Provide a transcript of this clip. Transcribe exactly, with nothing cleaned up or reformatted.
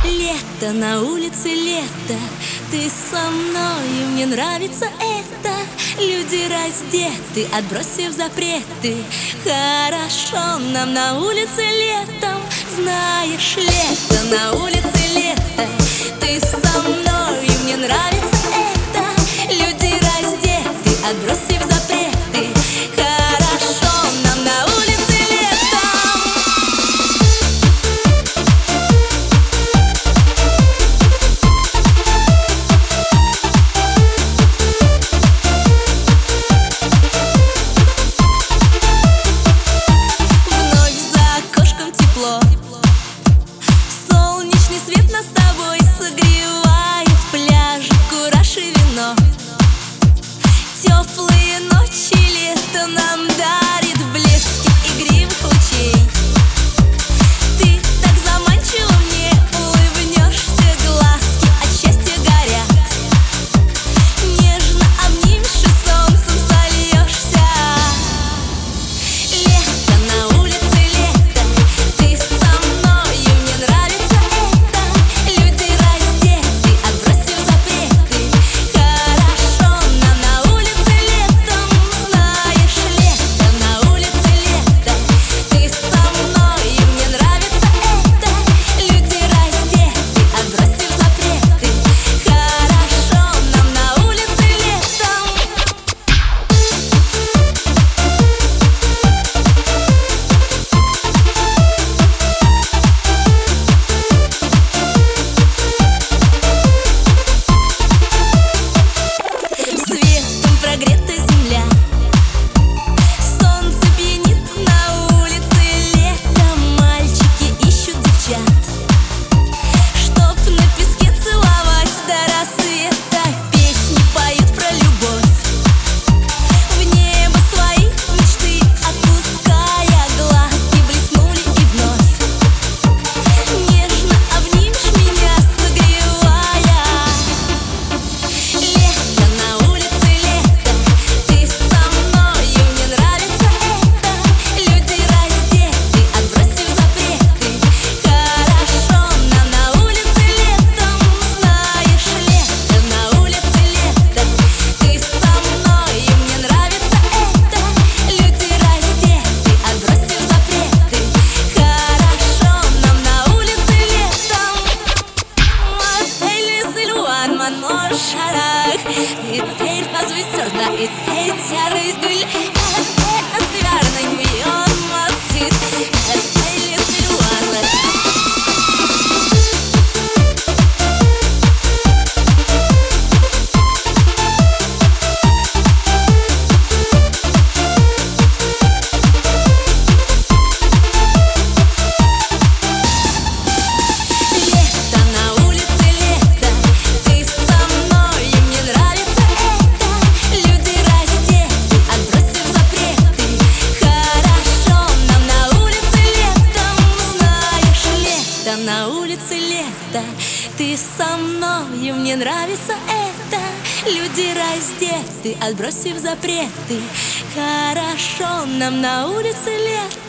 Лето, на улице лето, ты со мною, мне нравится это. Люди раздеты, отбросив запреты. Хорошо нам на улице летом. Знаешь, лето, на улице лето, ты со мною, мне нравится это. Люди раздеты, отбросив запреты. Хорошо нам на улице летом. Вновь за окошком тепло, солнечный свет нас с тобой согревает. Пляжи, кураж и вино, теплые ночи лето нам дарит в блеске игривых лучей. Ты так заманчиво мне улыбнешься, глазки от счастья горят. Нежно обнимешь и солнцем сольешься. Лето, на улице лето, ты со мною, мне нравится это. Люди раздеты, отбросив запреты. Хорошо нам на улице летом. Знаешь, лето, на улице лето, ты со мною, мне нравится это. Люди раздеты, отбросив запреты. Хорошо нам на улице летом. Светом прогрета земля, солнце пьянит на улице летом. Мальчики ищут девчат, чтоб на песке целовать до рассвета. Песни поют про любовь, в небо свои мечты отпуская. Глазки блеснули и вновь нежно обнимешь меня, согревая. Лето, на улице лето, ты со мною, мне нравится это. Люди раздеты, отбросив запреты. Хорошо нам на улице летом. Знаешь, лето, на улице лето, ты со мною, мне нравится это. Люди раздеты, отбросив запреты. Хорошо нам на улице летом. Мотель Сильван, Манор Шарах, и теперь позвисерда, и теперь гуль. Это свярный миллион мацит. Мотель Сильван. Лето, на улице лето, ты со мною, мне нравится это. Люди раздеты, отбросив запреты. Хорошо нам на улице летом. Знаешь, лето, на улице лето, ты со мною, мне нравится это. Люди раздеты, отбросив запреты. Хорошо нам на улице лето.